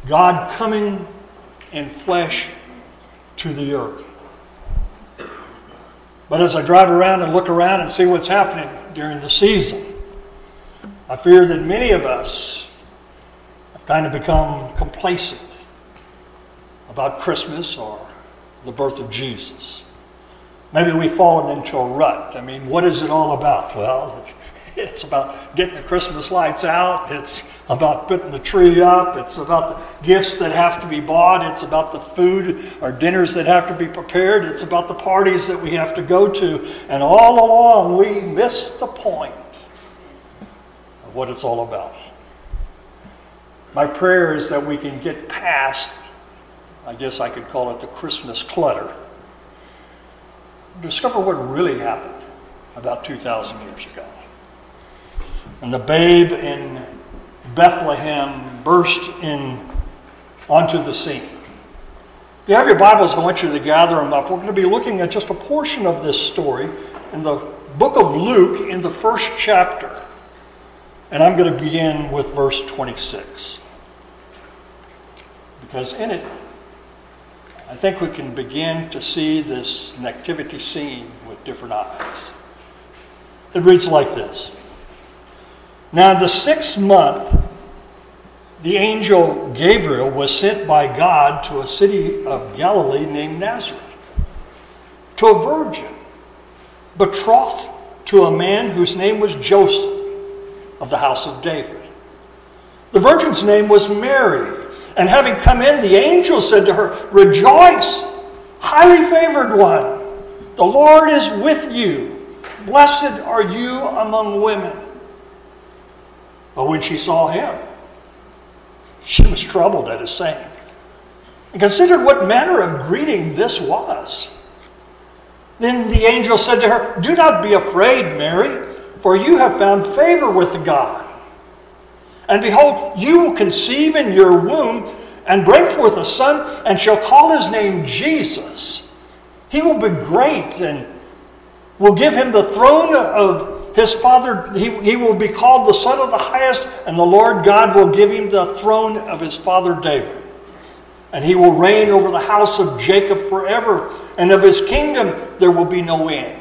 God coming in flesh to the earth. But as I drive around and look around and see what's happening during the season, I fear that many of us have kind of become complacent about Christmas or the birth of Jesus. Maybe we've fallen into a rut. I mean, what is it all about? Well, it's about getting the Christmas lights out. It's about putting the tree up. It's about the gifts that have to be bought. It's about the food or dinners that have to be prepared. It's about the parties that we have to go to. And all along, we miss the point of what it's all about. My prayer is that we can get past, I guess I could call it the Christmas clutter, discover what really happened about 2,000 years ago. And the babe in Bethlehem burst onto the scene. If you have your Bibles, I want you to gather them up. We're going to be looking at just a portion of this story in the book of Luke in the first chapter. And I'm going to begin with verse 26. Because in it, I think we can begin to see this nativity scene with different eyes. It reads like this. Now in the 6th month, the angel Gabriel was sent by God to a city of Galilee named Nazareth, to a virgin, betrothed to a man whose name was Joseph, of the house of David. The virgin's name was Mary. And having come in, the angel said to her, "Rejoice, highly favored one. The Lord is with you. Blessed are you among women." But when she saw him, she was troubled at his saying, and considered what manner of greeting this was. Then the angel said to her, "Do not be afraid, Mary, for you have found favor with God. And behold, you will conceive in your womb and bring forth a son, and shall call his name Jesus. He will be great and will give him the throne of his father. He will be called the Son of the Highest, and the Lord God will give him the throne of his father David. And he will reign over the house of Jacob forever, and of his kingdom there will be no end."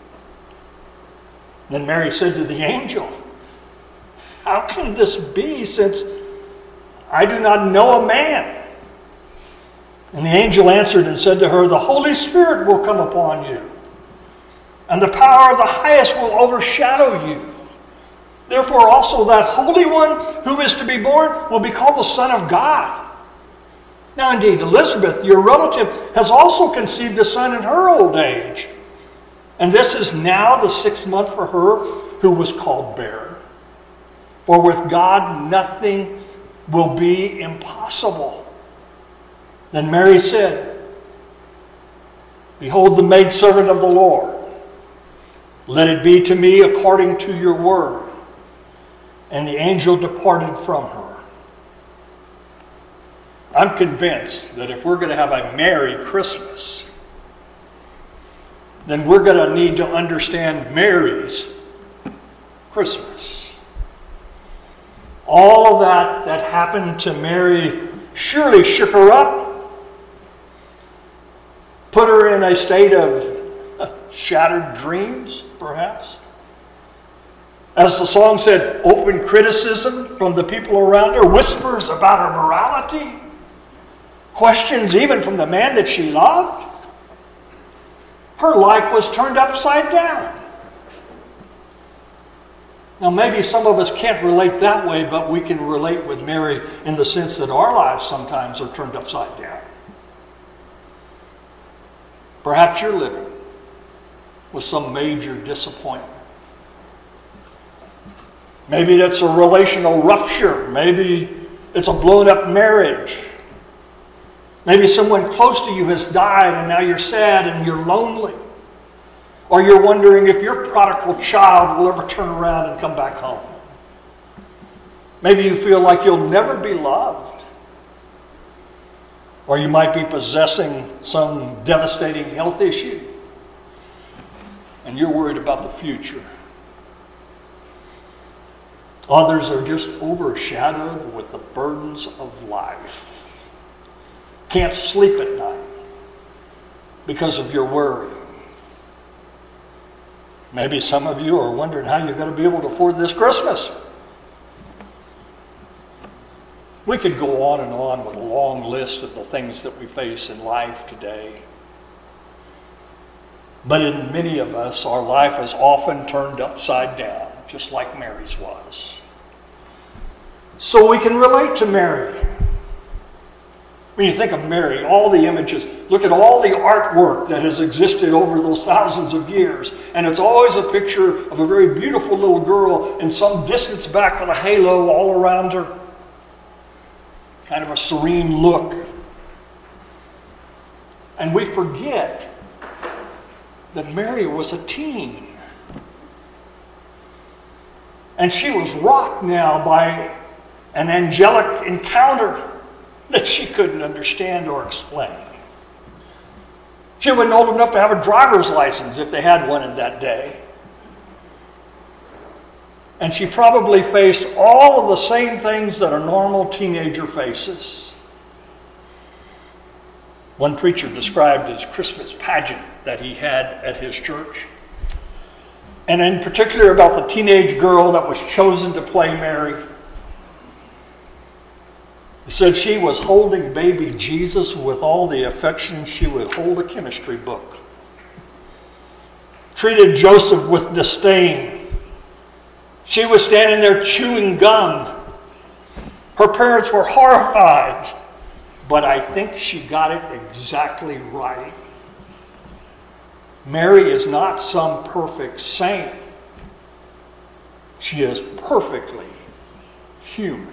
Then Mary said to the angel, "How can this be, since I do not know a man?" And the angel answered and said to her, "The Holy Spirit will come upon you, and the power of the Highest will overshadow you. Therefore also that Holy One who is to be born will be called the Son of God. Now indeed, Elizabeth, your relative, has also conceived a son in her old age. And this is now the 6th month for her who was called barren. For with God nothing will be impossible." Then Mary said, "Behold the maidservant of the Lord. Let it be to me according to your word." And the angel departed from her. I'm convinced that if we're going to have a Merry Christmas, then we're going to need to understand Mary's Christmas. All of that happened to Mary surely shook her up, put her in a state of shattered dreams, perhaps. As the song said, open criticism from the people around her, whispers about her morality, questions even from the man that she loved. Her life was turned upside down. Now, maybe some of us can't relate that way, but we can relate with Mary in the sense that our lives sometimes are turned upside down. Perhaps you're living with some major disappointment. Maybe that's a relational rupture. Maybe it's a blown up marriage. Maybe someone close to you has died and now you're sad and you're lonely. Or you're wondering if your prodigal child will ever turn around and come back home. Maybe you feel like you'll never be loved. Or you might be possessing some devastating health issue. And you're worried about the future. Others are just overshadowed with the burdens of life. Can't sleep at night because of your worry. Maybe some of you are wondering how you're going to be able to afford this Christmas. We could go on with a long list of the things that we face in life today. But in many of us, our life is often turned upside down, just like Mary's was. So we can relate to Mary. When you think of Mary, all the images, look at all the artwork that has existed over those thousands of years. And it's always a picture of a very beautiful little girl in some distance back with a halo all around her. Kind of a serene look. And we forget that Mary was a teen. And she was rocked now by an angelic encounter that she couldn't understand or explain. She wasn't old enough to have a driver's license if they had one in that day. And she probably faced all of the same things that a normal teenager faces. One preacher described his Christmas pageant that he had at his church. And in particular about the teenage girl that was chosen to play Mary. He said she was holding baby Jesus with all the affection she would hold a chemistry book. Treated Joseph with disdain. She was standing there chewing gum. Her parents were horrified, but I think she got it exactly right. Mary is not some perfect saint. She is perfectly human.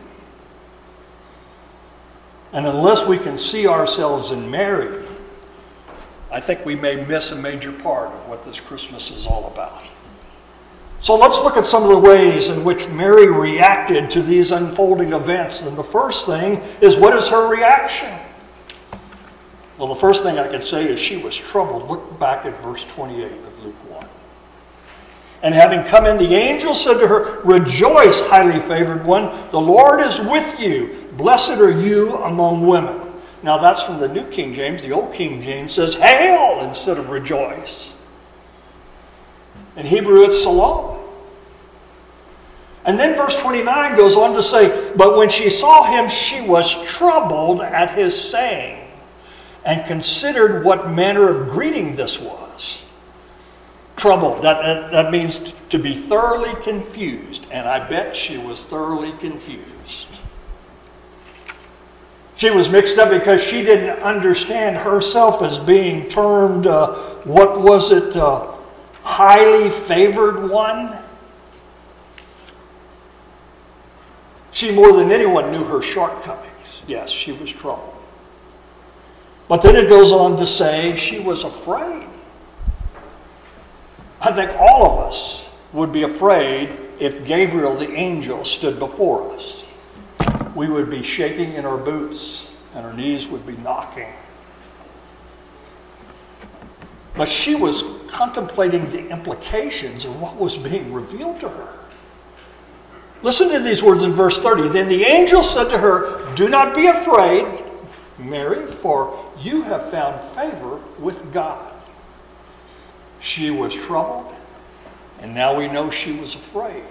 And unless we can see ourselves in Mary, I think we may miss a major part of what this Christmas is all about. So let's look at some of the ways in which Mary reacted to these unfolding events. And the first thing is, what is her reaction? Well, the first thing I can say is she was troubled. Look back at verse 28 of Luke 1. And having come in, the angel said to her, "Rejoice, highly favored one, the Lord is with you. Blessed are you among women." Now that's from the New King James. The Old King James says hail instead of rejoice. In Hebrew it's salam. And then verse 29 goes on to say, "But when she saw him, she was troubled at his saying, and considered what manner of greeting this was." Troubled, that means to be thoroughly confused. And I bet she was thoroughly confused. She was mixed up because she didn't understand herself as being termed, highly favored one. She more than anyone knew her shortcomings. Yes, she was troubled. But then it goes on to say she was afraid. I think all of us would be afraid if Gabriel the angel stood before us. We would be shaking in our boots and our knees would be knocking. But she was contemplating the implications of what was being revealed to her. Listen to these words in verse 30. Then the angel said to her, "Do not be afraid, Mary, for you have found favor with God." She was troubled, and now we know she was afraid.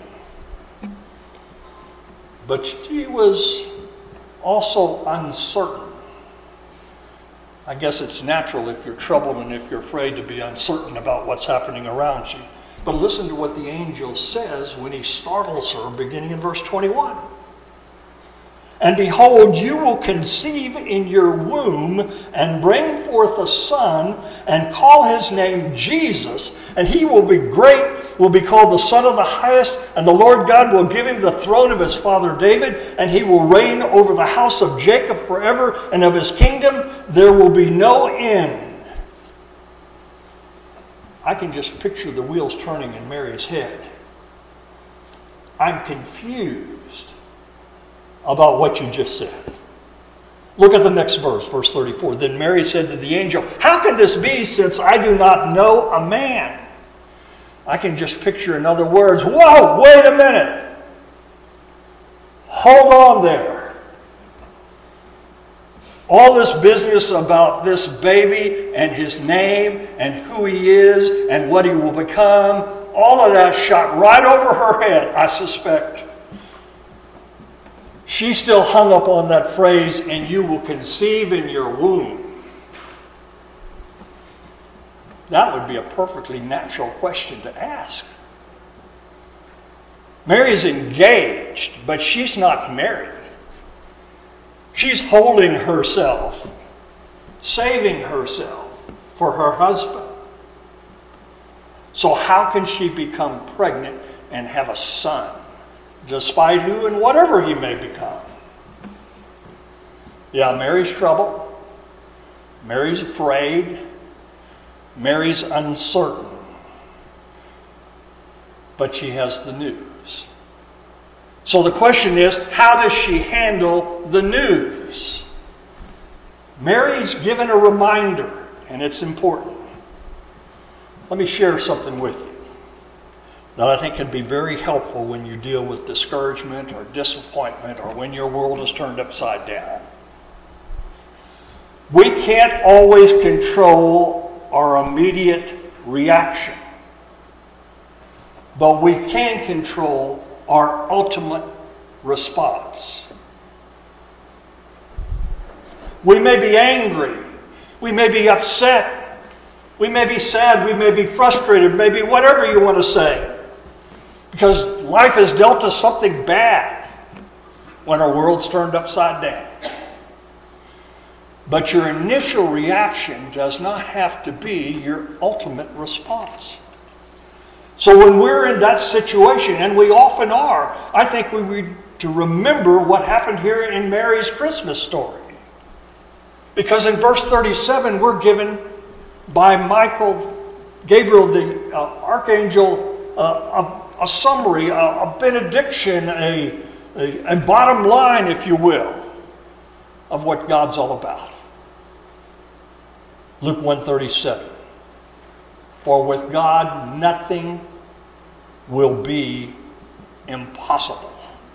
But she was also uncertain. I guess it's natural if you're troubled and if you're afraid to be uncertain about what's happening around you. But listen to what the angel says when he startles her, beginning in verse 21. "And behold, you will conceive in your womb and bring forth a son and call his name Jesus, and he will be great, will be called the Son of the Highest, and the Lord God will give him the throne of his father David, and he will reign over the house of Jacob forever, and of his kingdom there will be no end." I can just picture the wheels turning in Mary's head. I'm confused about what you just said. Look at the next verse, verse 34. "Then Mary said to the angel, 'How can this be, since I do not know a man?'" I can just picture, in other words, whoa, wait a minute. Hold on there. All this business about this baby and his name and who he is and what he will become, all of that shot right over her head, I suspect. She's still hung up on that phrase, and you will conceive in your womb. That would be a perfectly natural question to ask. Mary's engaged, but she's not married. She's holding herself, saving herself for her husband. So how can she become pregnant and have a son, despite who and whatever he may become? Yeah, Mary's troubled. Mary's afraid. Mary's uncertain. But she has the news. So the question is, how does she handle the news? Mary's given a reminder, and it's important. Let me share something with you that I think can be very helpful when you deal with discouragement or disappointment or when your world is turned upside down. We can't always control our immediate reaction, but we can control our ultimate response. We may be angry, we may be upset, we may be sad, we may be frustrated, maybe whatever you want to say, because life has dealt us something bad when our world's turned upside down. But your initial reaction does not have to be your ultimate response. So when we're in that situation, and we often are, I think we need to remember what happened here in Mary's Christmas story. Because in verse 37, we're given by Gabriel the archangel, a summary, a benediction, a bottom line, if you will, of what God's all about. Luke 1:37. For with God nothing will be impossible.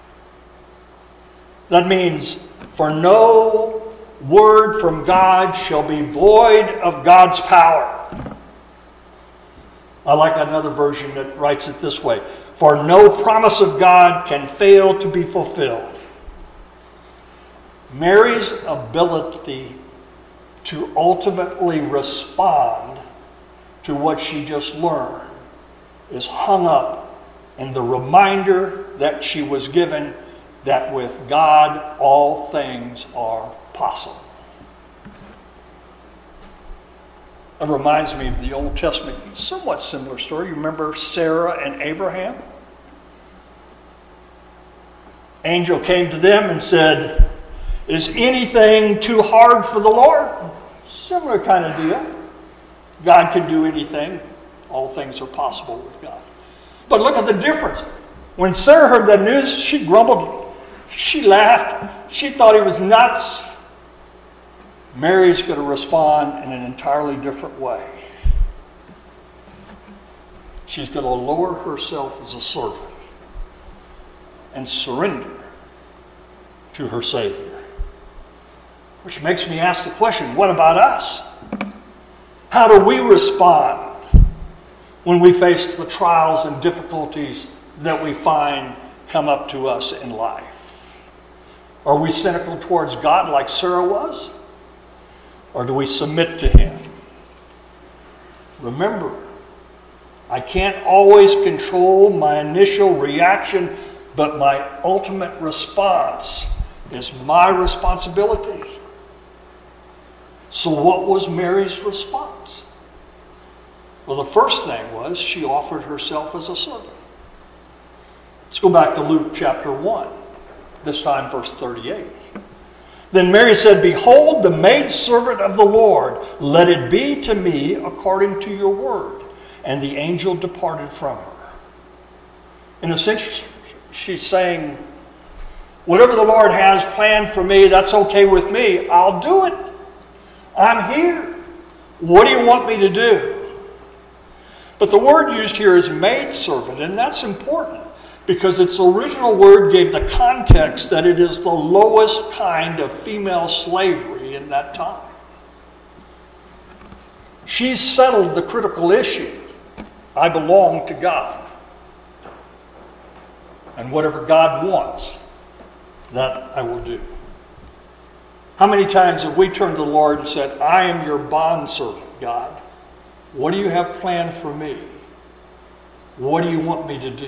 That means, for no word from God shall be void of God's power. I like another version that writes it this way. For no promise of God can fail to be fulfilled. Mary's ability to ultimately respond to what she just learned is hung up in the reminder that she was given that with God all things are possible. It reminds me of the Old Testament, somewhat similar story. You remember Sarah and Abraham? Angel came to them and said, is anything too hard for the Lord? Similar kind of deal. God can do anything. All things are possible with God. But look at the difference. When Sarah heard that news, she grumbled. She laughed. She thought he was nuts. Mary's going to respond in an entirely different way. She's going to lower herself as a servant and surrender to her Savior. Which makes me ask the question, what about us? How do we respond when we face the trials and difficulties that we find come up to us in life? Are we cynical towards God like Sarah was? Or do we submit to Him? Remember, I can't always control my initial reaction, but my ultimate response is my responsibility. So what was Mary's response? Well, the first thing was she offered herself as a servant. Let's go back to Luke chapter 1, this time verse 38. Then Mary said, behold, the maidservant of the Lord, let it be to me according to your word. And the angel departed from her. In a sense, she's saying, whatever the Lord has planned for me, that's okay with me. I'll do it. I'm here. What do you want me to do? But the word used here is maidservant, and that's important because its original word gave the context that it is the lowest kind of female slavery in that time. She's settled the critical issue. I belong to God. And whatever God wants, that I will do. How many times have we turned to the Lord and said, I am your bondservant, God. What do you have planned for me? What do you want me to do?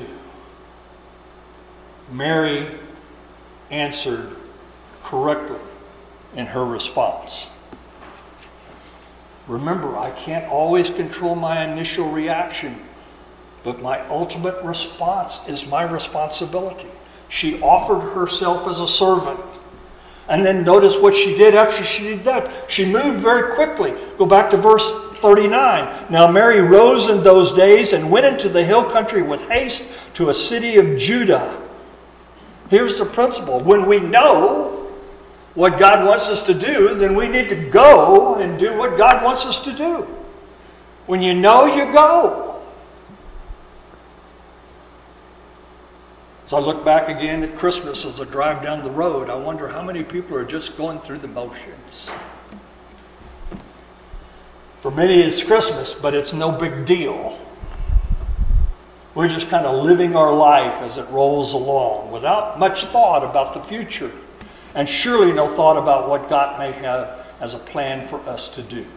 Mary answered correctly in her response. Remember, I can't always control my initial reaction, but my ultimate response is my responsibility. She offered herself as a servant. And then notice what she did after she did that. She moved very quickly. Go back to verse 39. Now Mary rose in those days and went into the hill country with haste to a city of Judah. Here's the principle. When we know what God wants us to do, then we need to go and do what God wants us to do. When you know, you go. As I look back again at Christmas as I drive down the road, I wonder how many people are just going through the motions. For many it's Christmas, but it's no big deal. We're just kind of living our life as it rolls along without much thought about the future. And surely no thought about what God may have as a plan for us to do.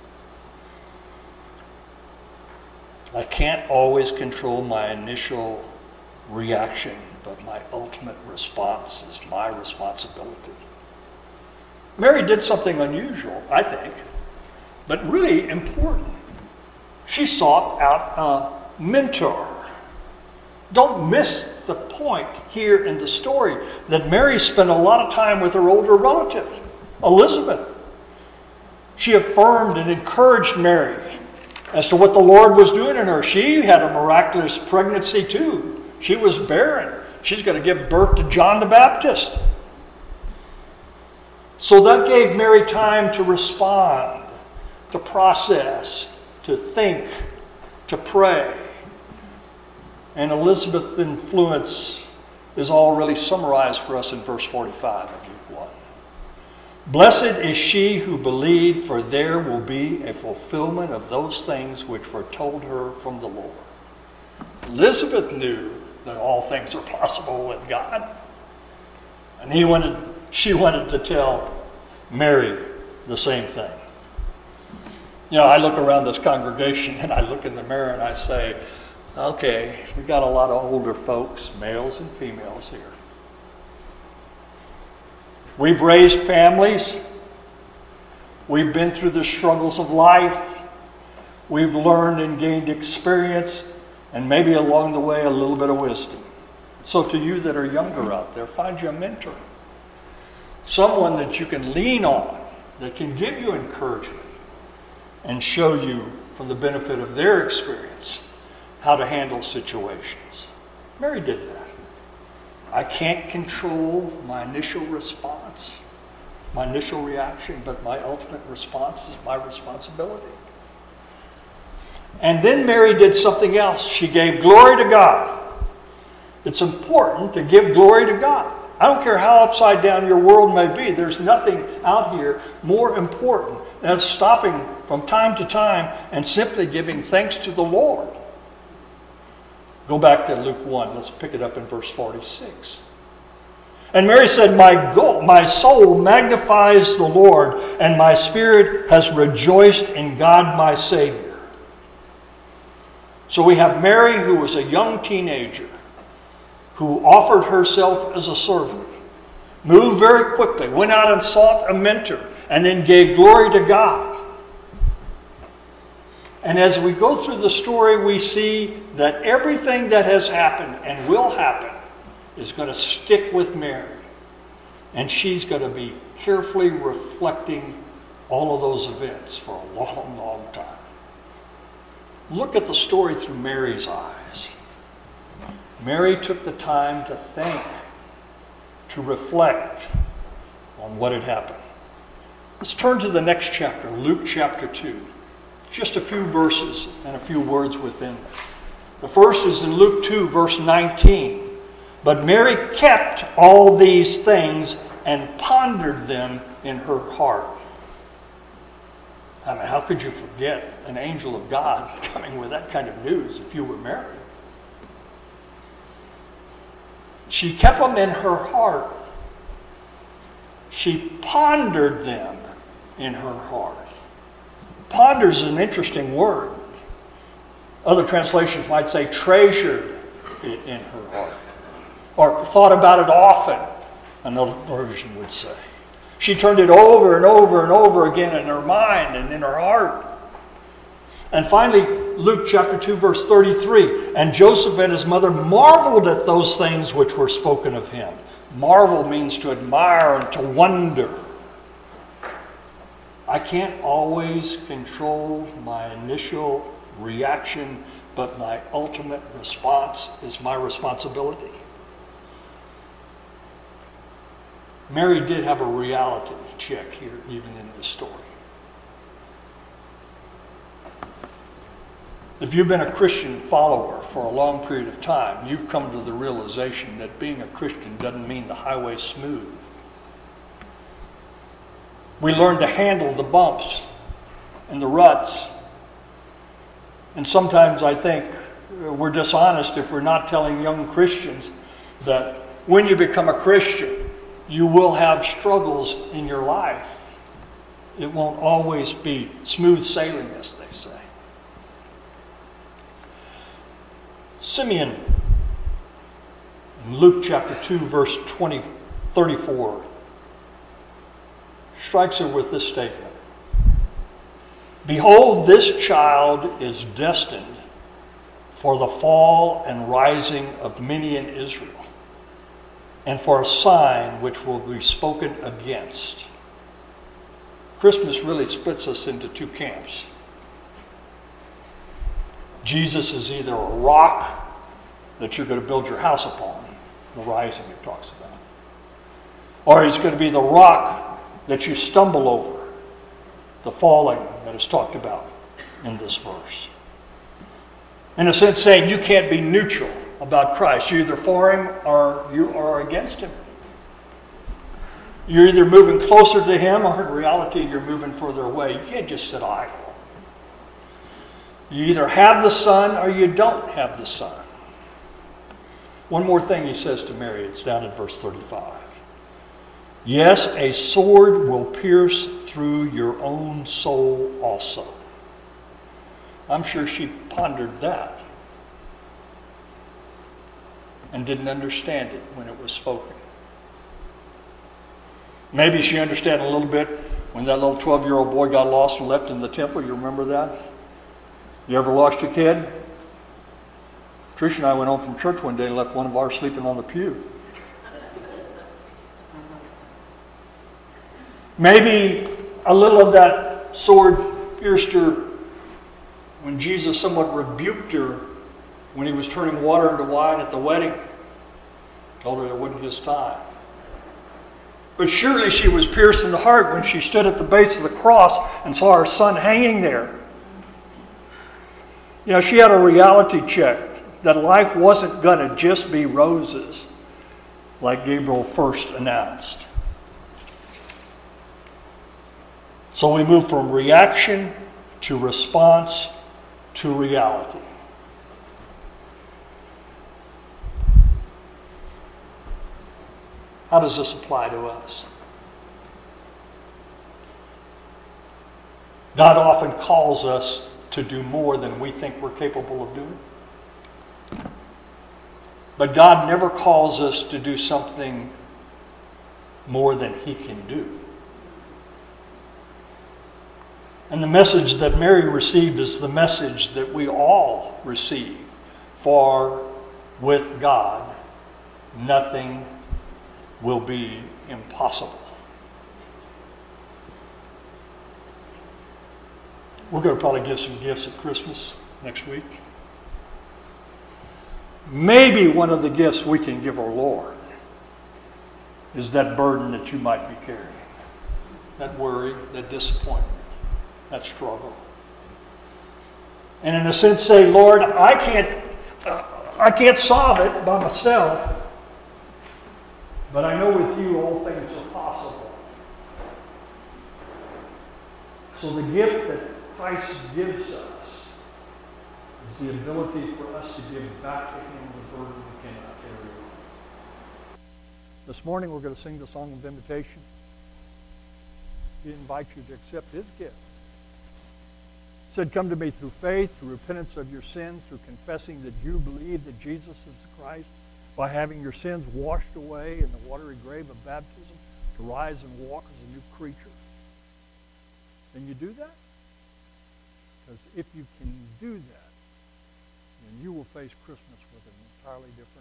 I can't always control my initial reaction, but my ultimate response is my responsibility. Mary did something unusual, I think, but really important. She sought out a mentor. Don't miss the point here in the story that Mary spent a lot of time with her older relative, Elizabeth. She affirmed and encouraged Mary as to what the Lord was doing in her. She had a miraculous pregnancy too. She was barren. She's going to give birth to John the Baptist. So that gave Mary time to respond, to process, to think, to pray. And Elizabeth's influence is all really summarized for us in verse 45 of Luke 1. Blessed is she who believed, for there will be a fulfillment of those things which were told her from the Lord. Elizabeth knew that all things are possible with God. And she wanted to tell Mary the same thing. You know, I look around this congregation and I look in the mirror and I say, okay, we got a lot of older folks, males and females here. We've raised families. We've been through the struggles of life. We've learned and gained experience, and maybe along the way a little bit of wisdom. So to you that are younger out there, find you a mentor. Someone that you can lean on, that can give you encouragement and show you from the benefit of their experience how to handle situations. Mary did that. I can't control my initial response, my initial reaction, but my ultimate response is my responsibility. And then Mary did something else. She gave glory to God. It's important to give glory to God. I don't care how upside down your world may be. There's nothing out here more important than stopping from time to time and simply giving thanks to the Lord. Go back to Luke 1. Let's pick it up in verse 46. And Mary said, my soul magnifies the Lord, and my spirit has rejoiced in God my Savior. So we have Mary, who was a young teenager, who offered herself as a servant, moved very quickly, went out and sought a mentor, and then gave glory to God. And as we go through the story, we see that everything that has happened and will happen is going to stick with Mary. And she's going to be carefully reflecting all of those events for a long, long time. Look at the story through Mary's eyes. Mary took the time to think, to reflect on what had happened. Let's turn to the next chapter, Luke chapter 2. Just a few verses and a few words within it. The first is in Luke 2, verse 19. But Mary kept all these things and pondered them in her heart. I mean, how could you forget an angel of God coming with that kind of news if you were Mary? She kept them in her heart. She pondered them in her heart. Ponder is an interesting word. Other translations might say treasured it in her heart. Or thought about it often, another version would say. She turned it over and over and over again in her mind and in her heart. And finally, Luke chapter 2, verse 33. And Joseph and his mother marveled at those things which were spoken of him. Marvel means to admire and to wonder. I can't always control my initial reaction, but my ultimate response is my responsibility. Mary did have a reality check here, even in this story. If you've been a Christian follower for a long period of time, you've come to the realization that being a Christian doesn't mean the highway's smooth. We learn to handle the bumps and the ruts. And sometimes I think we're dishonest if we're not telling young Christians that when you become a Christian, you will have struggles in your life. It won't always be smooth sailing, as they say. Simeon, in Luke chapter 2, verse 34, strikes her with this statement. Behold, this child is destined for the fall and rising of many in Israel, and for a sign which will be spoken against. Christmas really splits us into two camps. Jesus is either a rock that you're going to build your house upon, the rising it talks about, or he's going to be the rock that you stumble over, the falling that is talked about in this verse. In a sense, saying you can't be neutral about Christ. You're either for him or you are against him. You're either moving closer to him or in reality you're moving further away. You can't just sit idle. You either have the Son or you don't have the Son. One more thing he says to Mary. It's down in verse 35. Yes, a sword will pierce through your own soul also. I'm sure she pondered that and didn't understand it when it was spoken. Maybe she understood a little bit when that little 12-year-old boy got lost and left in the temple. You remember that? You ever lost your kid? Trish and I went home from church one day and left one of ours sleeping on the pew. Maybe a little of that sword pierced her when Jesus somewhat rebuked her when he was turning water into wine at the wedding. Told her it wasn't his time. But surely she was pierced in the heart when she stood at the base of the cross and saw her son hanging there. You know, she had a reality check that life wasn't going to just be roses like Gabriel first announced. So we move from reaction to response to reality. How does this apply to us? God often calls us to do more than we think we're capable of doing. But God never calls us to do something more than he can do. And the message that Mary received is the message that we all receive. For with God, nothing will be impossible. We're going to probably give some gifts at Christmas next week. Maybe one of the gifts we can give our Lord is that burden that you might be carrying. That worry, that disappointment, that struggle. And in a sense say, Lord, I can't solve it by myself. But I know with you all things are possible. So the gift that Christ gives us is the ability for us to give back to him the burden we cannot carry alone. This morning we're going to sing the song of invitation. He invites you to accept his gift. He said, come to me through faith, through repentance of your sins, through confessing that you believe that Jesus is the Christ, by having your sins washed away in the watery grave of baptism, to rise and walk as a new creature. Can you do that? Because if you can do that, then you will face Christmas with an entirely different